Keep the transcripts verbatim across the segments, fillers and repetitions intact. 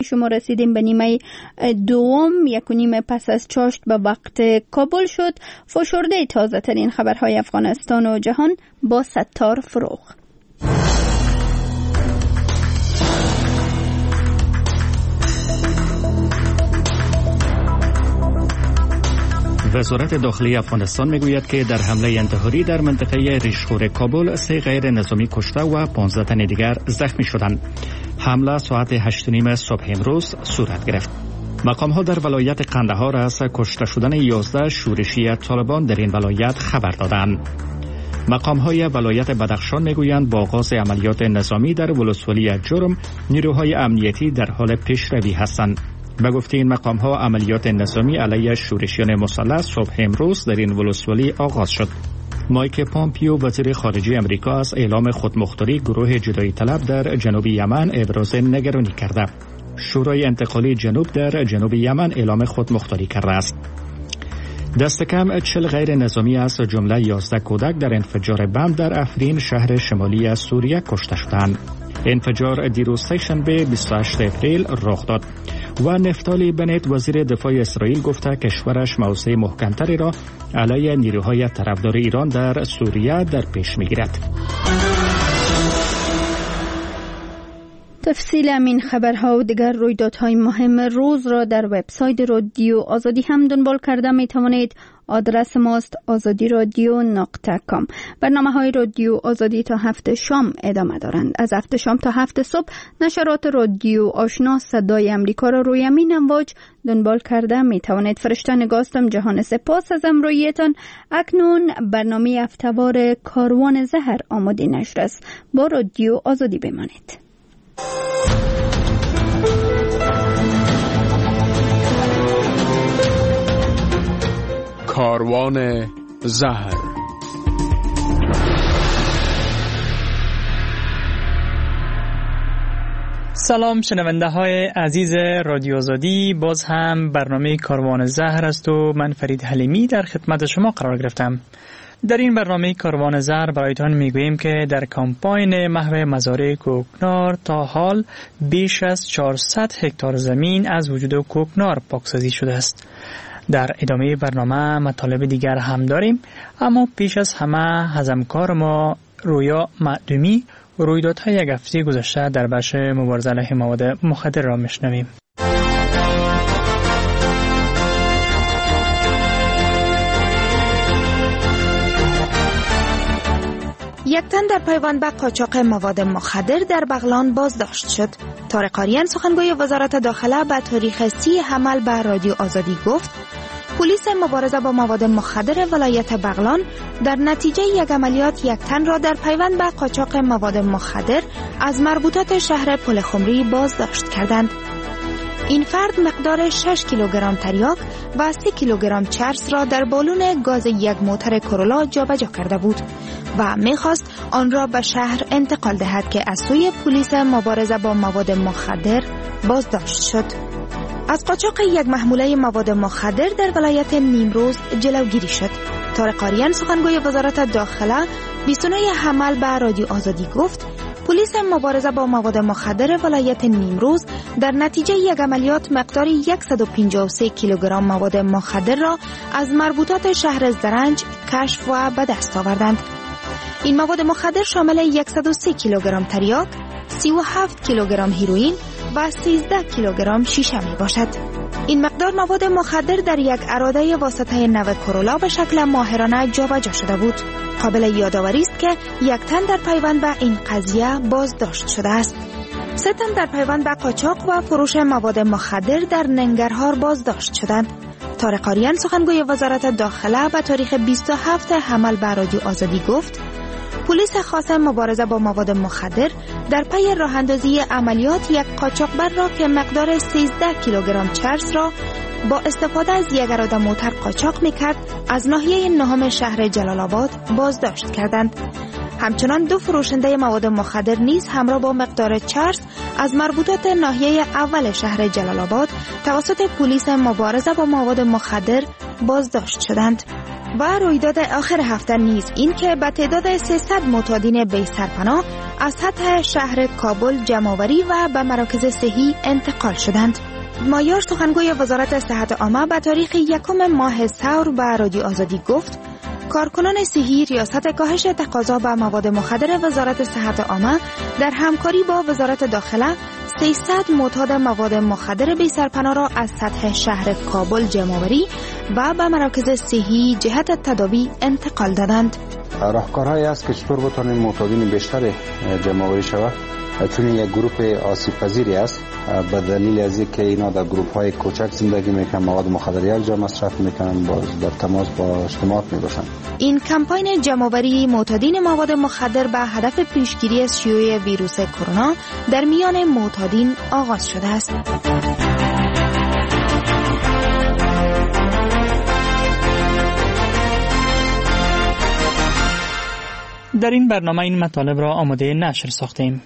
شما رسیدیم به نیمه دوم، یک و نیم پس از چاشت به وقت کابل شد. فشرده تازه ترین خبرهای افغانستان و جهان با ستار فروغ. وزارت داخلی افغانستان میگوید که در حمله انتحاری در منطقه ریشخور کابل سه غیر نظامی کشته و پانزده تن دیگر زخمی شدند. حمله ساعت هشت و نیم صبح امروز صورت گرفت. مقام ها در ولایت قندهار از کشته شدن یازده شورشی طالبان در این ولایت خبر دادند. مقام های ولایت بدخشان میگویند با آغاز عملیات نظامی در ولسوالی جرم، نیروهای امنیتی در حال پیشروی هستند. به گفته این مقام ها، عملیات نظامی علیه شورشیان مسلح صبح امروز در این ولسوالی آغاز شد. مایک پامپیو وزیر خارجه امریکا از اعلام خودمختاری گروه جدایی طلب در جنوب یمن ابراز نگرانی کرده. شورای انتقالی جنوب در جنوب یمن اعلام خودمختاری کرده است. دست کم چهل غیر نظامی از جمله یازده کودک در انفجار بم در افرین شهر شمالی از سوریه کشته شدند. انفجار دیروز سه‌شنبه بیست و هشتم اپریل رخ داد و نفتالی بنت وزیر دفاع اسرائیل گفته کشورش موضع محکمتری را علیه نیروهای طرفدار ایران در سوریه در پیش میگیرد. تفصیل همین خبرها و دیگر رویدادهای مهم روز را در وبسایت رادیو آزادی هم دنبال کرده می توانید. آدرس ماست آزادی رادیو نقطه کام. برنامه های رادیو آزادی تا هفت شام ادامه دارند. از هفت شام تا هفت صبح نشرات رادیو آشنا صدای امریکا را روی همین امواج دنبال کرده می توانید. فرشته نگاستم جهان سپاس از امرویتان. اکنون برنامه هفته‌وار کاروان زهر آماده نشر است. با رادیو آزادی بمانید. کاروان زهر. سلام شنونده های عزیز رادیو آزادی، باز هم برنامه کاروان زهر است و من فرید حلیمی در خدمت شما قرار گرفتم. در این برنامه کاروان زهر برایتان میگوییم که در کمپاین محو مزارع کوکنار تا حال بیش از چهارصد هکتار زمین از وجود کوکنار پاکسازی شده است. در ادامه برنامه مطالب دیگر هم داریم، اما پیش از همه از همکار ما رویا معدومی رویدادهای یک هفته گذشته در بخش مبارزه علیه مواد مخدر را میشنویم. یک تن در پیوند به قاچاق مواد مخدر در بغلان بازداشت شد. طارق آریان سخنگوی وزارت داخله به تاریخ سی حمل به رادیو آزادی گفت پلیس مبارزه با مواد مخدر ولایت بغلان در نتیجه یک عملیات یک تن را در پیوند به قاچاق مواد مخدر از مربوطات شهر پلخمری بازداشت کردند. این فرد مقدار شش کیلوگرم تریاک و سه کیلوگرم چرس را در بالون گاز یک موتر کرولا جابجا کرده بود و می‌خواست آن را به شهر انتقال دهد که از سوی پلیس مبارزه با مواد مخدر بازداشت شد. از قاچاق یک محموله مواد مخدر در ولایت نیمروز جلوگیری شد. طارق آریان سخنگوی وزارت داخله بیست و نه حمل به رادیو آزادی گفت پلیس مبارزه با مواد مخدر ولایت نیمروز در نتیجه یک عملیات مقدار صد و پنجاه و سه کیلوگرم مواد مخدر را از مربوطات شهر زرنج کشف و به دست آوردند. این مواد مخدر شامل صد و سه کیلوگرم تریاک، سی و هفت کیلوگرم هیروئین و سیزده کیلوگرم شیشه می باشد. این مقدار مواد مخدر در یک اراده واسطه نو کرولا به شکل ماهرانه جابجا شده بود. قابل یادآوری است که یک تن در پیوند به این قضیه بازداشت شده است. سه تن در پیوند به قاچاق و فروش مواد مخدر در ننگرهار بازداشت شدند. طارق آریان سخنگوی وزارت داخله به تاریخ بیست و هفتم حمل به رادیو آزادی گفت پلیس خاص مبارزه با مواد مخدر در پی راه اندازی عملیات یک قاچاقبر را که مقدار سیزده کیلوگرم چرس را با استفاده از یک اراده موتر قاچاق میکرد از ناحیه نهم شهر جلال آباد بازداشت کردند. همچنان دو فروشنده مواد مخدر نیز همراه با مقدار چرس از مربوطات ناحیه اول شهر جلال آباد توسط پلیس مبارزه با مواد مخدر بازداشت شدند. و رویداد آخر هفته نیز این که به تعداد سیصد معتادین بی سرپناه از سطح شهر کابل جمع‌آوری و به مراکز صحی انتقال شدند. مایار سخنگوی وزارت صحت عامه به تاریخ یکم ماه ثور به رادیو آزادی گفت کارکنان صحی ریاست کاهش تقاضا به مواد مخدر وزارت صحت عامه در همکاری با وزارت داخله سیصد معتاد مواد مخدر بی سرپناه را از سطح شهر کابل جمع‌آوری و به مراکز صحی جهت تداوی انتقال دادند. راهکارهایی است که چطور بتوانیم معتادین بیشتر جمع‌آوری شود، چون یک گروه آسیب پذیری است به دلیل از اینکه اینا در گروه های کوچک زندگی میکنن، مواد مخدر یک جا مصرف میکنن، باز در تماس با اجتماعات میباشن. این کمپاین جمع‌آوری معتادین مواد مخدر به هدف پیشگیری از شیوع ویروس کرونا در میان معتادین آغاز شده است. در این برنامه این مطالب را آماده نشر ساختیم.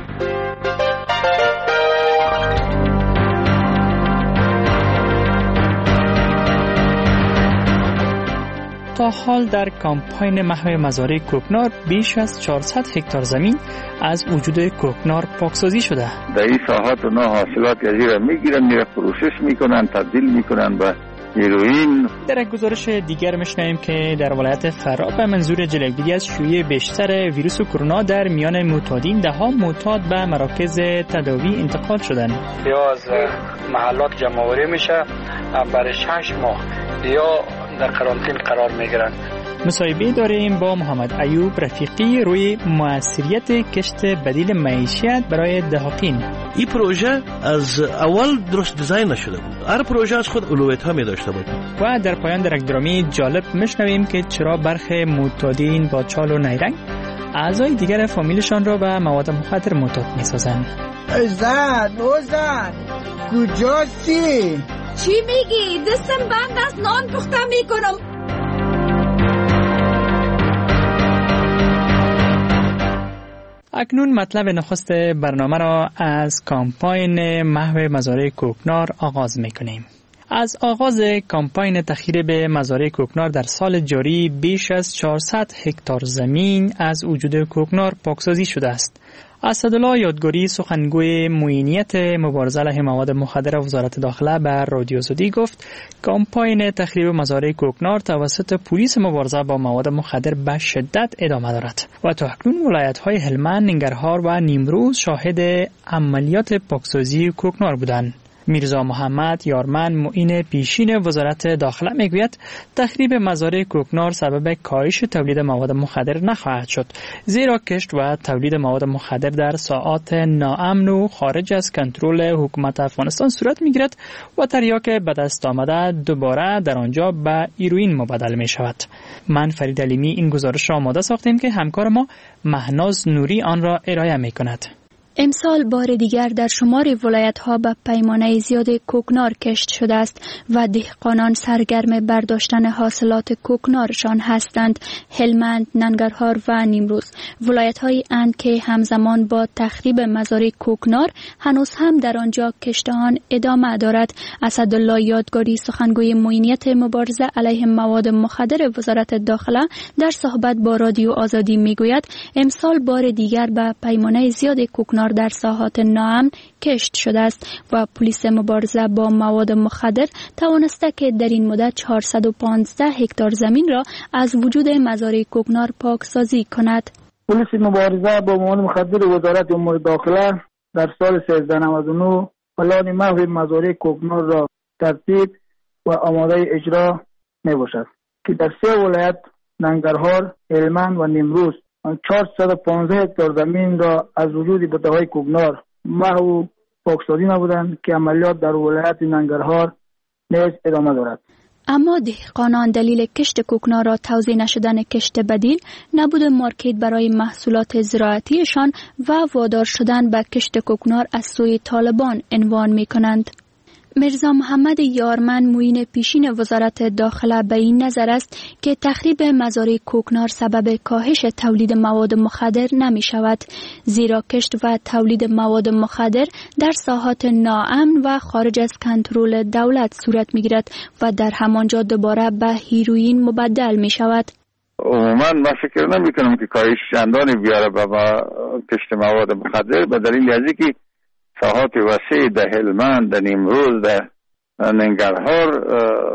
تا حال در کمپاین محو مزارع کوکنار بیش از چهارصد هکتار زمین از وجود کوکنار پاکسازی شده. در این ساحات اونا حاصلات از این را میگیرن، میره پروسس میکنن، تبدیل میکنن به هیروئین. در یک گزارش دیگر میشنویم که در ولایت فرا به منظور جلوگیری از شیوع بیشتر ویروس کرونا در میان معتادین ده ها معتاد به مراکز تداوی انتقال شدند. یا از محلات جمع‌آوری میشه برای شش ماه یا در قرنطینه قرار میگیرند. مصاحبه داریم با محمد ایوب رفیقی روی موثریت کشت بدیل معیشت برای دهقین. این پروژه از اول درست دیزاین نشده بود. هر پروژه از خود اولویت‌ها می داشته بود. و در پایان در یک درامی جالب میشنویم که چرا برخی معتادین با چال و نیرنگ اعضای دیگر فامیلشان را به مواد مخدر معتاد میسازند. زن او زن کجاسی؟ چی میگی؟ دستم بند است، نان پخته میکنم. اکنون مطلب نخست برنامه را از کمپاین محو مزارع کوکنار آغاز میکنیم. از آغاز کمپاین تخییر به مزارع کوکنار در سال جاری بیش از چهارصد هکتار زمین از وجود کوکنار پاکسازی شده است. اسدالله یادگاری سخنگوی معینیت مبارزه علیه مواد مخدر وزارت داخله به رادیو آزادی گفت کمپاین تخریب مزارع کوکنار توسط پلیس مبارزه با مواد مخدر به شدت ادامه دارد و تا اکنون ولایت‌های هلمند، ننگرهار و نیمروز شاهد عملیات پاکسازی کوکنار بودند. میرزا محمد یارمن معین پیشین وزارت داخله میگوید تخریب مزارع کوکنار سبب کاهش تولید مواد مخدر نخواهد شد، زیرا کشت و تولید مواد مخدر در ساعات ناامن و خارج از کنترل حکومت افغانستان صورت میگیرد و تریاک به دست آمده دوباره در آنجا به هیروئین مبدل می شود. من فرید علیمی این گزارش را آماده ساختیم که همکار ما مهناز نوری آن را ارائه می کند. امسال بار دیگر در شمار ولایت‌ها به پیمانه زیاد کوکنار کشت شده است و دهقانان سرگرم برداشتن حاصلات کوکنارشان هستند. هلمند، ننگرهار و نیمروز ولایت‌هایی اند که همزمان با تخریب مزارع کوکنار هنوز هم در آنجا کشت آن ادامه دارد. اسدالله یادگاری سخنگوی معینیت مبارزه علیه مواد مخدر وزارت داخله در صحبت با رادیو آزادی میگوید امسال بار دیگر به پیمانه زیاد کوکنار در ساحات ناامن کشت شده است و پلیس مبارزه با مواد مخدر توانسته که در این مدت چهارصد و پانزده هکتار زمین را از وجود مزارع کوکنار پاکسازی کند. پلیس مبارزه با مواد مخدر وزارت امور داخله در سال سیزده نود و نه پلان محو مزارع کوکنار را ترتیب و آماده اجرا می باشد که در سه ولایت ننگرهار، هلمند و نیمروز چهارصد و پانزده هکتار زمین را از وجود بته‌های کوکنار محو پاکسازی نمودند که عملیات در ولایت ننگرهار نیز ادامه دارد. اما دهقانان دلیل کشت کوکنار را توزیع نشدن کشت بدیل، نبود مارکت برای محصولات زراعتیشان و وادار شدن به کشت کوکنار از سوی طالبان عنوان می کنند. میرزا محمد یارمن معین پیشین وزارت داخله به این نظر است که تخریب مزارع کوکنار سبب کاهش تولید مواد مخدر نمی شود، زیرا کشت و تولید مواد مخدر در ساحات ناامن و خارج از کنترل دولت صورت می گیرد و در همانجا دوباره به هیروئین مبدل می شود. عموما من فکر نمی کنم که کاهش چندانی بیاره به کشت مواد مخدر، به دلیل از اینکه ساحات وسیع در هلمند، در نیمروز، در ننگرهار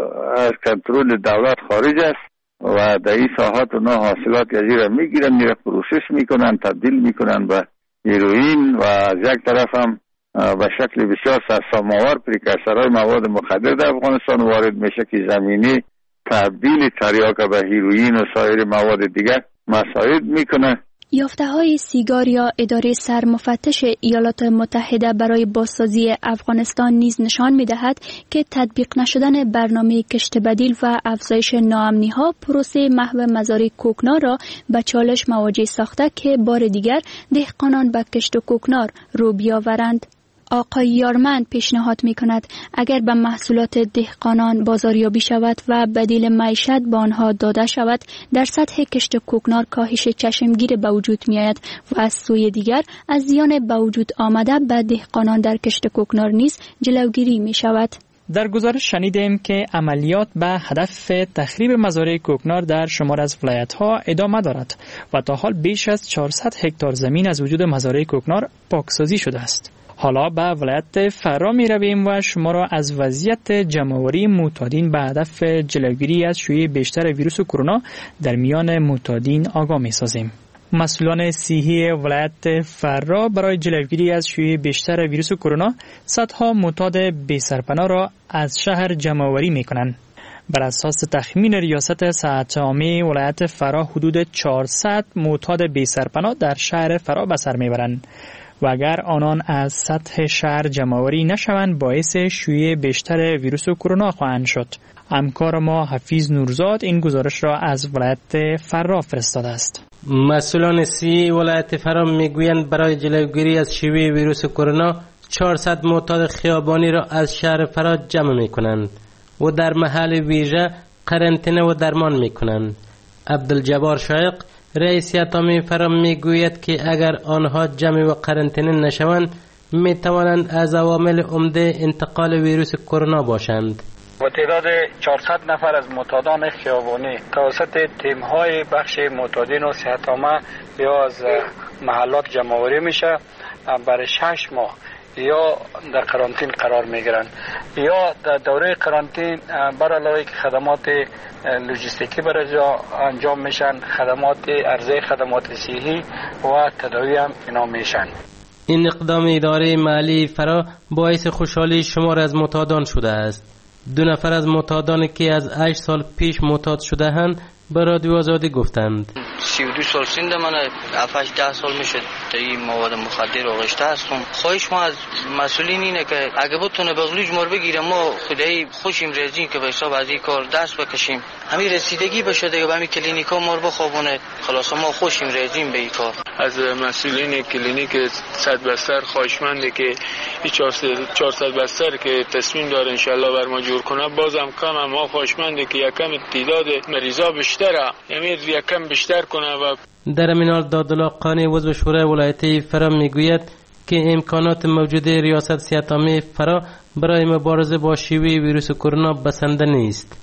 از کنترل دولت خارج است و در این ساحات اونا حاصلات یزی را میگیرن، میره پروسس میکنن، تبدیل میکنن به هیروئین و از یک طرف هم به شکل بسیار سرسام‌آور پریکورسورهای مواد مخدر در افغانستان وارد میشه که زمینی تبدیل تریاک به هیروئین و سایر مواد دیگر مساعد میکنه. یافته‌های سیگار یا اداره سرمفتش ایالات متحده برای بازسازی افغانستان نیز نشان می‌دهد که تطبیق نشدن برنامه کشت بدیل و افزایش ناامنی‌ها پروسه محو مزارع کوکنار را به چالش مواجه ساخته که بار دیگر دهقانان به کشت کوکنار رو بیاورند. آقای یارمن پیشنهاد می کند اگر به محصولات دهقانان بازاریابی شود و بدیل معیشت به آنها داده شود، در سطح کشت کوکنار کاهش چشمگیر به وجود می آید و از سوی دیگر از زیان به وجود آمده به دهقانان در کشت کوکنار نیز جلوگیری می شود. در گزارش شنیدیم که عملیات به هدف تخریب مزارع کوکنار در شمار از ولایت‌ها ادامه دارد و تا حال بیش از چهارصد هکتار زمین از وجود مزارع کوکنار پاکسازی شده است. حالا به ولایت فرا می رویم و شما را از وضعیت جمع‌آوری معتادین به هدف جلوگیری از شیوع بیشتر ویروس کرونا در میان معتادین آگاه می سازیم. مسئولان صحی ولایت فرا برای جلوگیری از شیوع بیشتر ویروس کرونا صدها معتاد بی سرپناه را از شهر جمع‌آوری می کنند. بر اساس تخمین ریاست صحت عامه ولایت فرا حدود چهارصد معتاد بی سرپناه در شهر فرا به سر می برند و اگر آنان از سطح شهر جمع‌آوری نشوند باعث شیوع بیشتر ویروس کرونا خواهند شد. همکار ما حفیظ نورزاد این گزارش را از ولایت فرا فرستاده است. مسئولان صحی ولایت فرا میگویند برای جلوگیری از شیوع ویروس کرونا چهارصد معتاد خیابانی را از شهر فرا جمع میکنند و در محل ویژه قرنطینه و درمان میکنند. عبدالجبار شایق رئیس اتمی فرا میگوید که اگر آنها جمع و قرنطینه نشوند میتوانند از عوامل عمده انتقال ویروس کرونا باشند. و تعداد چهارصد نفر از معتادان خیابانی توسط تیم‌های بخش معتادین و صحت عامه یا از محلات جمع‌آوری میشه، برای شش ماه یا در قرنطین قرار میگیرند یا در دوره قرنطین بر علاوه که خدمات لوجستیکی برای انجام میشن، خدمات عرضه خدمات صحی و تداوی هم اینا میشن. این اقدام اداره محلی فرا باعث خوشحالی شمار از معتادان شده است. دو نفر از معتادانی که از هشت سال پیش معتاد شده‌اند به رادیو آزادی گفتند سی و دو سال سنده من هفت ده سال میشه تا این مواد مخدر آغشته هستم. خواهش ما از مسئولین اینه که اگه بتونه بغلوج مار بگیره ما خدایی خوشیم رزین که به حساب از این کار دست بکشیم، همین رسیدگی بشه دیگه به همین کلینیکا مار بخوابونه، خلاص ما خوشیم رزین به این کار. از مسئولین کلینیک صد بستر خواهشمنده که این چهارصد بستر که تصمیم داره انشالله بر ما جور کنه بازم کم، ما خواهشمنده که یکم تعداد مریضا بیشتره، یعنی یکم بیشتر کنه. و در امینال دادالله قانی عضو شورای ولایت فرا میگوید که امکانات موجود ریاست صحت عامه فرا برای مبارزه با شیوع ویروس کرونا بسنده نیست.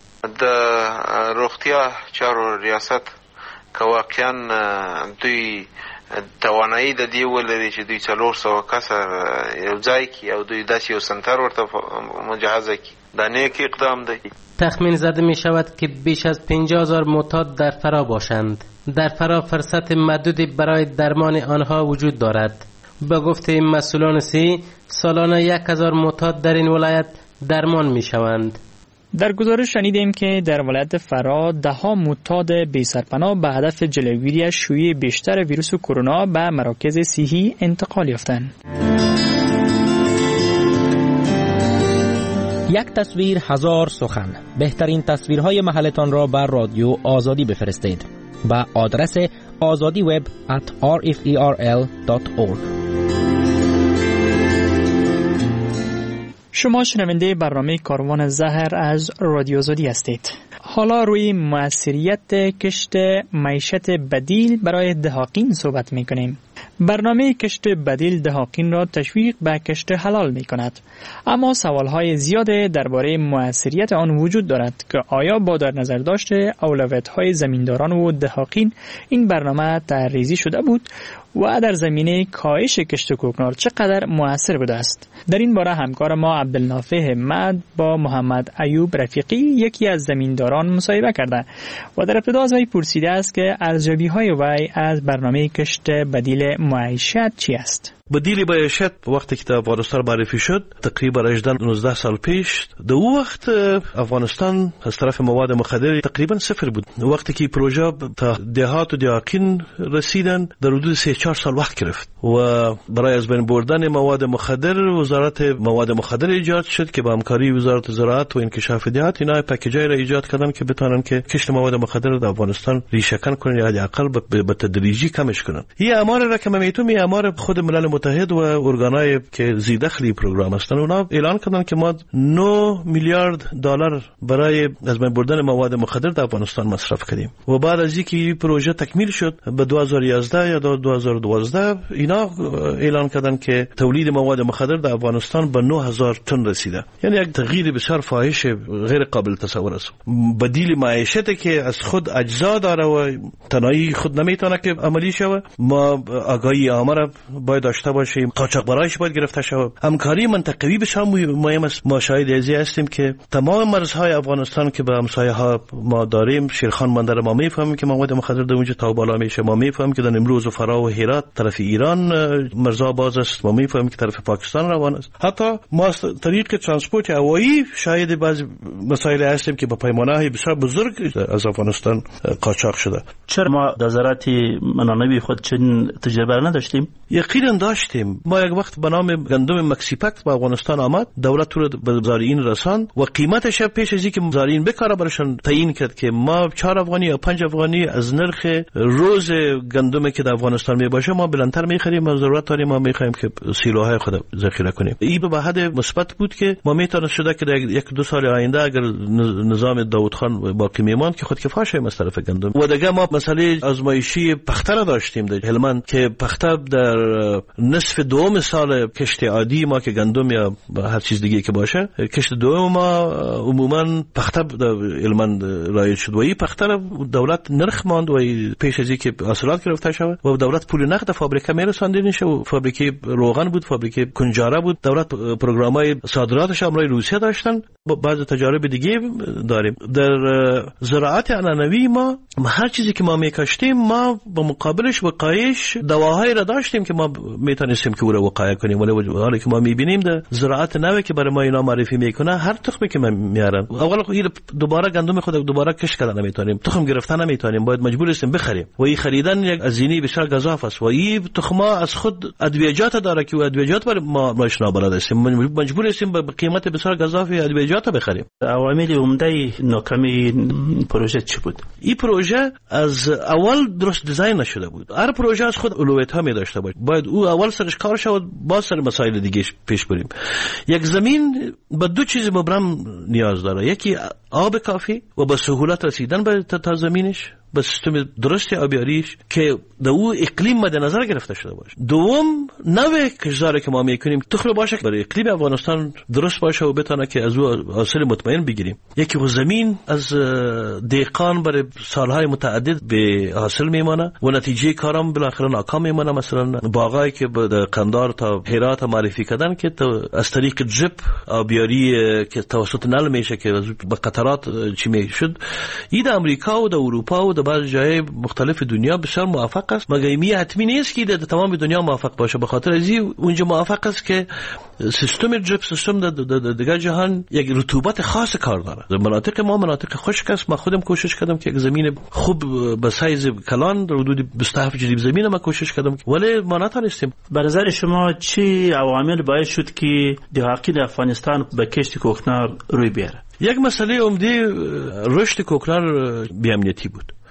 در روغتیا چارو ریاست که واقعا دوی توانایی د دې ولري چې دوی څلور سوه کسه یو ځای کړي او دوی داسې یو سنتر ورته مجهزه کړي. دا نیک اقدام دی. تخمین زده می شود که بیش از پنجاه هزار معتاد در فرا باشند. در فرا فرصت محدودی برای درمان آنها وجود دارد. به گفته مسئولان صحی سالانه یک هزار معتاد در این ولایت درمان می شوند. در گزارش شنیدیم که در ولایت فرا ده ها معتاد بی سرپناه به هدف جلوگیری از شیوع بیشتر ویروس کرونا به مراکز صحی انتقال یافتند. یک تصویر هزار سخن. بهترین تصویرهای محلتان را بر رادیو آزادی بفرستید با آدرس آزادی وب ات آر اف ای آر ال دات اورگ. شما شنونده برنامه کاروان زهر از رادیو آزادی هستید. حالا روی موثریت کشت معیشت بدیل برای دهاقین صحبت می کنیم. برنامه کشت بدیل دهاقین را تشویق به کشت حلال می کند. اما سوالهای زیاد درباره موثریت آن وجود دارد که آیا با در نظر داشته اولویت‌های زمینداران و دهاقین این برنامه طرح‌ریزی شده بود و در زمینه کاهش کشت کوکنار چقدر مؤثر بوده است. در این باره همکار ما عبدالنافع همت با محمد ایوب رفیقی یکی از زمینداران مصاحبه کرده و در ابتدا از وی پرسیده است که ارزیابی‌های وی از برنامه کشت بدیل معیشت چی است؟ بدیل معیشت وقتی که افغانستان معرفی شد تقریبا هجده نوزده سال پیش، در اون وقت افغانستان از طرف مواد مخدر تقریبا صفر بود. وقتی که پروژه تا دهات و دهاقین رسیدن در حدود سه چهار سال وقت گرفت و برای از بین بردن مواد مخدر وزارت مواد مخدر ایجاد شد که با همکاری وزارت زراعت و انکشاف دهات اینا پکیجای را ایجاد کردن که بتونن که کشت مواد مخدر در افغانستان ریشه‌کن کنن یا حداقل به تدریجی کمش کنن. این آمار را که میتونم این آمار خود ملل متحد و ارگانهای که زیردخلی پروگرام هستن اونا اعلان کردن که ما نه میلیارد دلار برای از بین بردن مواد مخدر در افغانستان مصرف کردیم و بعد از اینکه پروژه تکمیل شد به دو هزار و یازده یا دو هزار و دوازده اینا اعلان کردن که تولید مواد مخدر در افغانستان به نه هزار تن رسیده. یعنی یک تغییر بسیار فاحش غیر قابل تصور است. بدیل معیشتی که از خود اجزا داره و تنهایی خود نمیتونه که عملی شود، ما آگاهی آمار باید داشته باشیم، قاچاقبرایش باید گرفته شود. همکاری منطقوی بسیار مهم است. ما شاهد ازی هستیم که تمام مرزهای افغانستان که به همسایه ها ما داریم، شیرخان بندر ما میفهمیم که مواد مخدر در اونجا تا بالا میشه، ما میفهمیم که در امروز و فرا و هرات طرف ایران مرزها باز است، ما میفهمیم که طرف پاکستان روان است. حتی ما از طریق ترانسپورت هوایی شاهد بعضی مسائل هستیم که با پیمانه‌های بسیار بزرگ از افغانستان قاچاق شده. چرا ما در زراعت منانوی خود چنین تجربه نداشتیم؟ یقینا داشتیم. ما یک وقت به نام گندم مکسیپک به افغانستان آمد، دولت رو به زارعین رساند و قیمتش پیش از اینکه زارعین بکاره براشون تعیین کرد که ما چهار افغانی یا پنج افغانی از نرخ روز گندمی که در افغانستان می باشه ما بلندتر می‌خریم و ضرورت داریم ما می‌خوایم که سیلوهای خود ذخیره کنیم. این به حد مثبت بود که ما میتونه شده که در یک دو سال آینده اگر نظام داوود خان باقی میماند که خود کفاش از طرف گندم. و دیگه ما مسئله آزمایشی پخته را داشتیم در هلمند که پخته در نصف دوم سال کشت عادی ما که گندم یا هر چیز دیگه که باشه، کشت دوم ما عموما پخته در هلمند رایج شد و این پخته را دولت نرخ ماند و پیش از اینکه حاصلات گرفته شود و دولت پول نقد فابریکه میرساندین نشه و فابریکه روغن بود، فابریکه کنجاره بود. دولت پروگرامای صادراتش امروی روسیه داشتن. بعض تجارب دیگه داریم. در زراعت عنعنوی ما هر چیزی که ما میکاشتیم ما با مقابلش وقایش دواهایی را داشتیم که ما میتونستیم که او را وقایع کنیم. ولی حالا که ما میبینیم در زراعت نوی که برای ما اینا معرفی میکنه هر تخمی که ما میارن اول خود دوباره گندم خود دوباره کش کردن نمیتونیم، تخم گرفتن نمیتونیم، باید مجبور هستیم بخریم و این خریدن یک هزینه بسیار گزاف است و این تخما از خود ادویجات داره که ادویجات برای ما ماش نابلد هستیم، مجبور هستیم به قیمت بسیار گزاف ادویجات بخریم. عوامل عمده ناکامی پروژه چی بود؟ این پروژه از اول درست دیزاین نشده بود. هر پروژه از خود اولویت ها می داشته باشه، باید او اول سرش کار شود با سر مسائل دیگه پیش بریم. یک زمین به دو چیز مبرم نیاز داره، یکی آب کافی و با سهولت رسیدن به تا زمینش، با سیستم درستی آبیاریش که در او اقلیم مد نظر گرفته شده باشه. دوم نوع کشتزاری که ما میکنیم تخم باشه برای اقلیم افغانستان درست باشه و بتونه که از او حاصل مطمئن بگیریم. یکی زمین از دهقان برای سالهای متعدد به حاصل میمانه و نتیجه کارم بالاخره ناکام میمانه. مثلا باغایی که به قندار تا هرات معرفی کردن که از طریق جپ آبیاری که توسط نل میشه که به قطرات چی میشد، این در امریکا و در اروپا و در بعض جای مختلف دنیا بسیار موفق است. مگر این حتمی نیست که در تمام دنیا موفق باشه، به خاطر از این اونجا موفق است که سیستم جپ سیستم در دیگر جهان یک رطوبت خاص کار داره. در مناطق ما مناطق خشک است. من خودم کوشش کردم که یک زمین خوب به سایز کلان در حدود بیست و هفت جریب زمین ما کوشش کردم ولی ما نتونستیم. به نظر شما چی عوامل باعث شد که دهاقین افغانستان به کشت کوکنار روی بیاره؟ یک مسئله عمده رشد کوکنار بی‌امنیتی بود.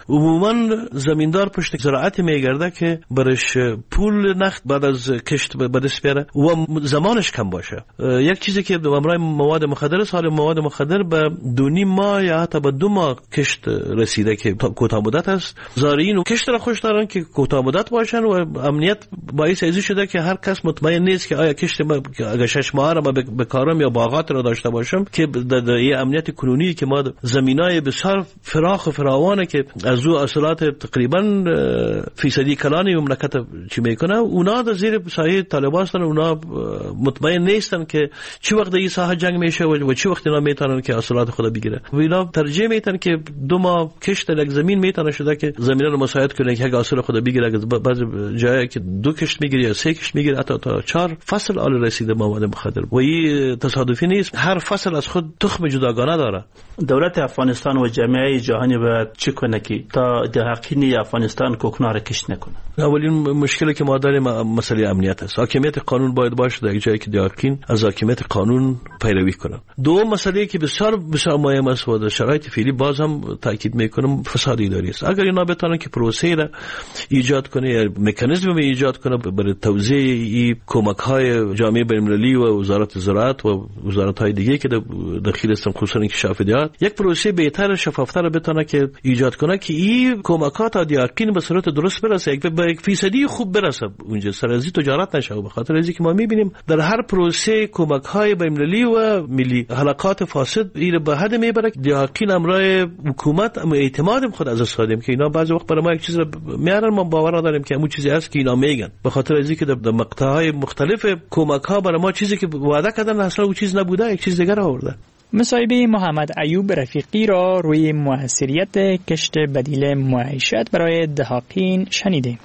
عموما زمیندار پشت زراعت میگرده که برش پول نقد بعد از کشت به دست بیاره و زمانش کم باشه. یک چیزی که امرای مواد مخدر سال مواد مخدر به دو نیم ماه یا حتی به دو ماه کشت رسیده که کوتاه مدت است. زارعین و کشت را خوش دارن که کوتاه مدت باشن و امنیت باعث ازی شده که هر کس مطمئن نیست که آیا کشت ما اگر شش ماه را بکارم یا باغات را داشته باشم که در این امنیت کنونی که ما زمینای بسیار فراخ و فراوانه که از او اصالات تقریبا فیصدی کلانی مملکت چی میکنه اونا در زیر سایه طالبان هستن. اونا مطمئن نیستن که چه وقت این ساحه جنگ میشه و چه وقت اینا میتونن که اصالات خود بگیره و اینا ترجیح میتن که دو ماه کشت یک زمین میتونه شده که زمین رو مساعد کنه که اصل خود بگیره. بعضی جایی که دو کشت میگیره یا سه کشت میگیره حتی تا چهار فصل آل رسیده مواد مخدر و این تصادفی نیست. هر فصل از خود تخم جداگانه داره. دولت افغانستان و جامعه جهانی باید چه کنه که تا دهقینی افغانستان کوکنار کشت نکنه؟ اولین مشکلی که ما داریم مسئله امنیت است. حاکمیت قانون باید باشه در یک جایی که دهقین از حاکمیت قانون پیروی کنن. دوم مسئله که بسیار بسیار مهم است و در شرایط فعلی باز هم تاکید میکنم فساد اداری است. اگر اینا بتونن که پروسه را ایجاد کنه یا مکانیزم ایجاد کنه برای توزیع این کمک‌های جامعه بین‌المللی و وزارت زراعت و وزارت‌های دیگه که داخل هستن خصوصا انکشاف دیات یک پروسه بهتر شفافتر بتونه که ایجاد کنه که این کمکات دیاقین به صورت درست برسه یک به یک فیصدی خوب برسه اونجا سرازی تجارت نشه. به خاطر اینکه ما می‌بینیم در هر پروسه کمک‌های بین‌المللی و ملی حلقات فاسد این به حد میبره دیاقین امرای حکومت اما اعتماد خود از استادیم که اینا بعضی وقت برای ما یک چیز میارن ما باور نداریم که همون چیزی است که اینا میگن. به خاطر اینکه در مقطع‌های مختلف کمک‌ها برای ما چیزی که وعده کردن اصلا اون چیز نبوده یک چیز دیگر آورده. مصاحبه محمد ایوب رفیقی را روی موثریت کشت بدیل معیشت برای دهقین شنیدیم.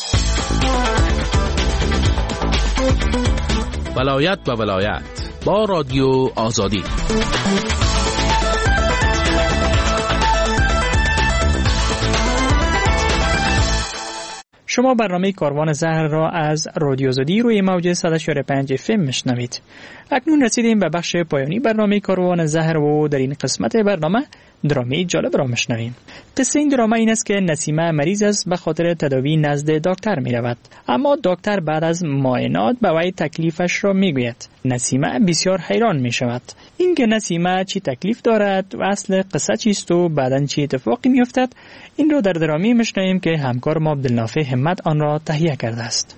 ولایت و ولایت با رادیو آزادی. شما برنامه کاروان زهر را از رادیو آزادی روی موج صد و چهار و پنج اف ام میشنوید. اکنون رسیدیم به بخش پایانی برنامه کاروان زهر و در این قسمت برنامه درامه جالب را میشنویم. قصه این درامه این است که نسیمه مریض است به خاطر تداوی نزد دکتر می رود، اما دکتر بعد از معاینات به وی تکلیفش را می گوید. نسیمه بسیار حیران می شود اینکه نسیمه چی تکلیف دارد و اصل قصه چیست و بعداً چی اتفاقی می افتد. این رو در درامه میشنویم که همکار ما عبدالنافع همت آن را تهیه کرده است.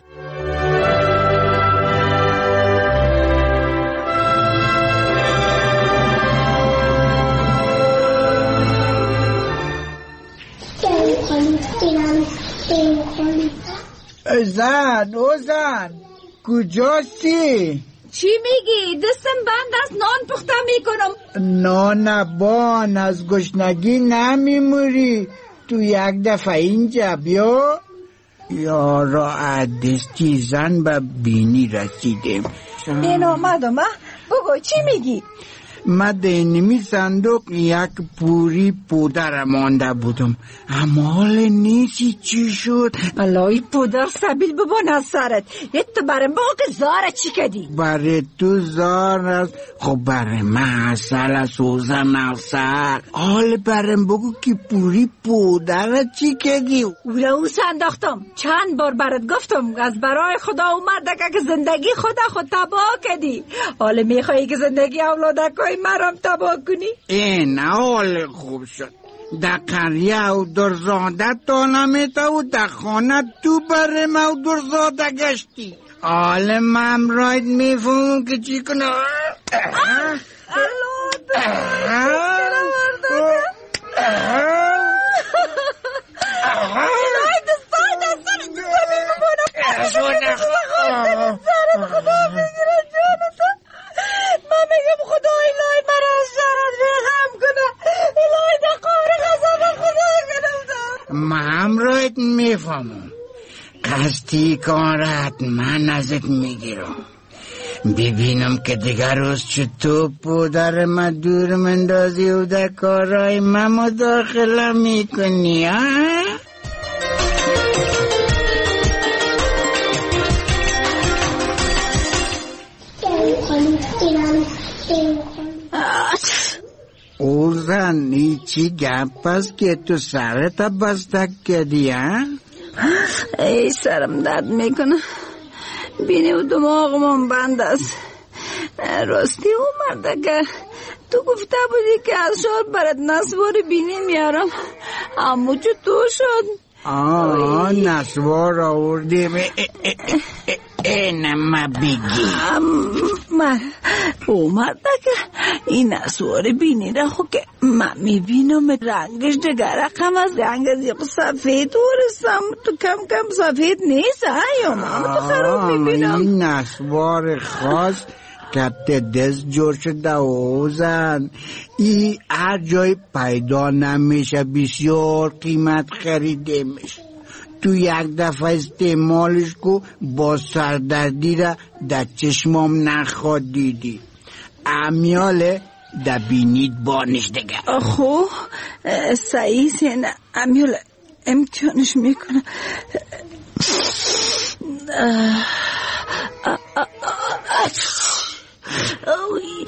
زن او زن کجاستی؟ چی میگی؟ دستم بند است، نان پخته میکنم. نان بان از گشنگی نمیموری. تو یک دفعه اینجا بیا. یارا دستی زن به بینی رسیدیم. این آمدم. بگو چی میگی؟ من دینمی صندوق یک پوری پودر مانده بودم، اما حال نیستی چی شد؟ الهی پودر سبیل ببان از سرت. یه تو برای ما که زاره چی کدی؟ برای تو زار است، خب برای من اصل سوزن اصل. حال برای بگو که پوری پودر چی کدی؟ اولا او سنداختم، چند بار برات گفتم از برای خدا اومده که زندگی خدا خود تباه کدی. حال میخوایی که زندگی اولادکای مرم تباه کنی؟ این حال خوب شد. در قریه او درزاده تا نمیتا و در خانه تو بره ما درزاده گشتی. حال من راید میفهمم که چی کنه. الو الهی دستان دستان زمین ببونم من میگم خدا الهی مرا از شرط رحم کنه. الهی در قهر غضب خدا کنم. من راید میفهمم قصدی کارت من ازت میگیرم. ببینم که دیگر روز چطور پودر من دور مندازی و در کارهای من مداخله میکنی ها؟ اوزن ای چی گپ است که تو سرت بستک کردی ها؟ ای سرم درد میکنه، بینی و دماغم بند است. راستی او مردکه تو گفته بودی که از شهر برات نسوار بینی میارم، اما چطور شد؟ آه نسوار آوردیم. اینم بگی من او مردکه این نسوار بینی را خو که من میبینم رنگش دگر رقم از رنگ از سفید ورستم، تو کم کم سفید نیست یا من تو خراب میبینم. این نسوار خاص کت دست جور شده اوزن، ای هر جای پیدا نمیشه، بسیار قیمت خریده میشه. تو یک دفعه استعمالش کو با سردردی را در چشمام نخواد دیدی، امیال در بینید بانش دگر. خو سعی سین امیال امتحانش میکنه. اوی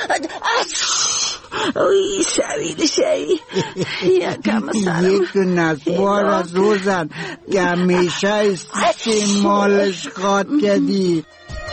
اوی شوید شوید یکم سرم یک نسوار از روزن که همیشه استعمالش خواد کردی.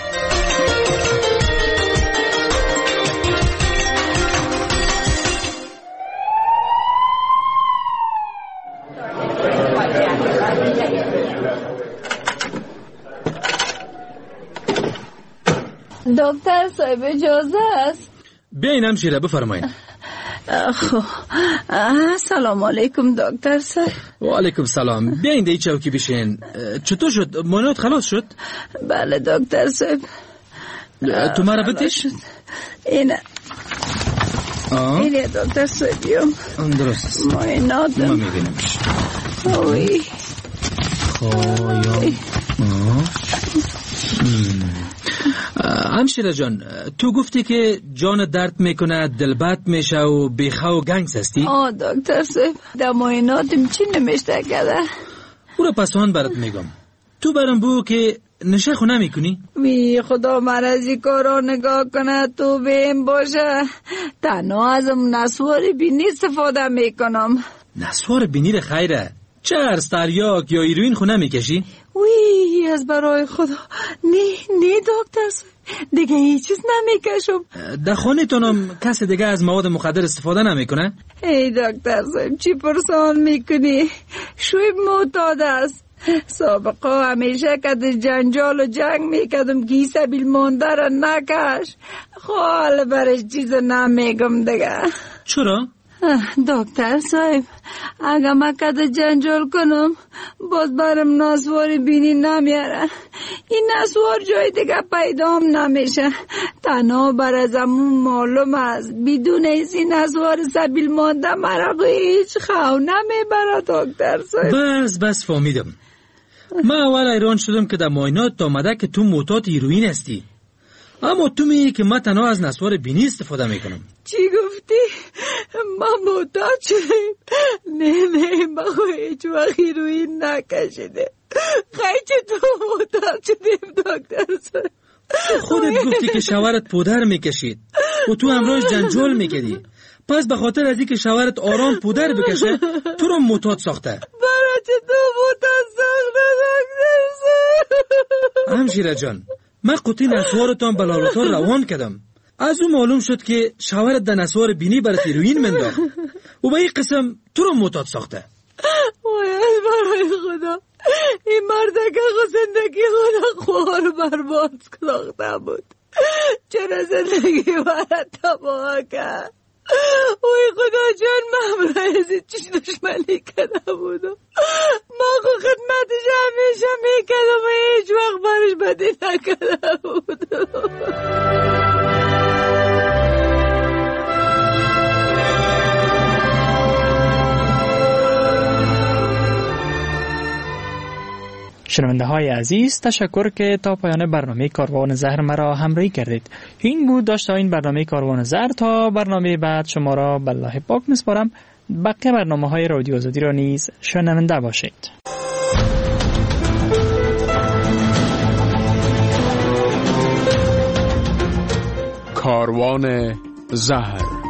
دکتر صاحب اجازه است؟ بیاین همشیره بفرمایید. خب سلام علیکم دکتر صاحب. و علیکم سلام. بیاین دی چوکی بشین. چطور شد؟ مانوت خلاص شد؟ بله دکتر صاحب. تو مرا بتش؟ اینه اینه دکتر صاحبیم. درست ماینات ما میبینمش. اوی خوایا همشیره جان، تو گفتی که جان درد میکنه، دل بد میشه و بیخوا و گنگس هستی؟ آه دکتر صاحب در معایناتم چی نمیشته کرده؟ او را پسان برات میگم. تو برام بو که نشه خو نمیکنی؟ وی خدا مرزی کارا نگاه کنه تو بیم باشه، تنها ازم نسوار بینی استفاده میکنم. نسوار بینی را خیره، چرس تریاک یا ایروین خو نمیکشی؟ وی از برای خدا نه نه دکتر صاحب، دیگه هیچ چیز نمیکشم. در خانه تونم کسی دیگه از مواد مخدر استفاده نمیکنه؟ ای دکتر صاحب چی پرسان میکنی؟ شویب معتاد است. سابقا همیشه که در جنجال و جنگ میکدم که سبیل مانده را نکش. خال برش چیز نمیگم دیگه. چرا؟ دکتر صاحب اگه من کده جنجال کنم باز برم نسوار بینی نمیاره. این نسوار جای دیگه پیدام نمیشه، تنها بر ازمون معلوم است بدون ایسی نسوار سبیل مانده مرا هیچ خو نمیبره. دکتر صاحب بس بس فهمیدم. من اول ایران شدم که در معاینات آمده که تو معتاد هیروئین هستی، اما تو میگی که من تنها از نسوار بینی استفاده میکنم. چی گفتی؟ من معتاد شدم؟ نه نه من هیچ وقت هیروئین نکشیده. خیلی تو معتاد شدیم دکتر صاحب؟ خودت گفتی که شوهرت پودر میکشید و تو امروز جنجال میکردی، پس به خاطر از اینکه شوهرت آرام پودر بکشه تو رو معتاد ساخته. برای چه تو معتاد ساخته دکتر صاحب؟ همشیره جان، من قطعی نسوارتان بلالوتان روان کردم، از اون معلوم شد که شوهرت در نسوار بینی برات هیروئین منداخت و به این قسم تو رو معتاد ساخته. وای برای خدا این مرد که زندگی خدا خوار برباد ساخته بود، چرا زندگی برات تباه کرد؟ وای خدا جان من برای چیش دشمنی کرده بودم، ما خو خدمتش همیشه میکردم و هیچ وقت برش بدی نکرده بودم. شنونده های عزیز، تشکر که تا پایان برنامه کاروان زهر مرا همراهی کردید. این بود داشته این برنامه کاروان زهر. تا برنامه بعد شما را به الله پاک میسپارم. بقیه برنامه های رادیو آزادی را نیز شنونده باشید. کاروان زهر